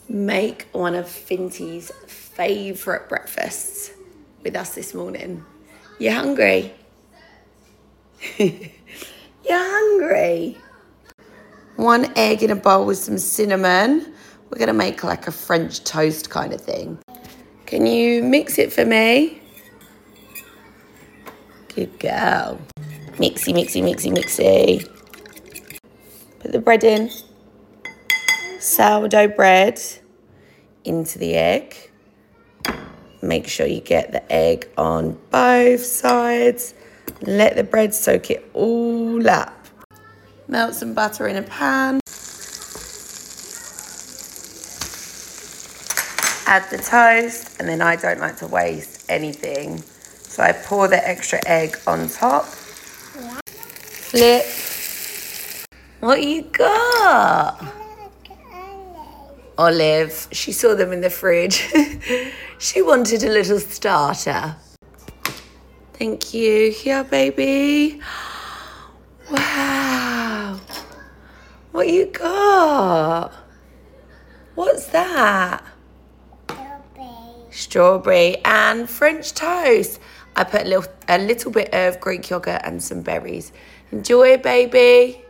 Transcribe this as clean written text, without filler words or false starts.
make one of Finty's favourite breakfasts with us this morning. You hungry? You hungry? 1 egg in a bowl with some cinnamon. We're going to make like a French toast kind of thing. Can you mix it for me? Good girl. Mixy, mixy, mixy, mixy. Put the bread in. Sourdough bread into the egg. Make sure you get the egg on both sides. Let the bread soak it all up. Melt some butter in a pan. Add the toast, and then I don't like to waste anything. So I pour the extra egg on top. Flip. What you got? Olive. She saw them in the fridge. She wanted a little starter. Thank you. Here, baby. Wow. What you got? What's that? Strawberry and French toast. I put a little bit of Greek yogurt and some berries. Enjoy, baby.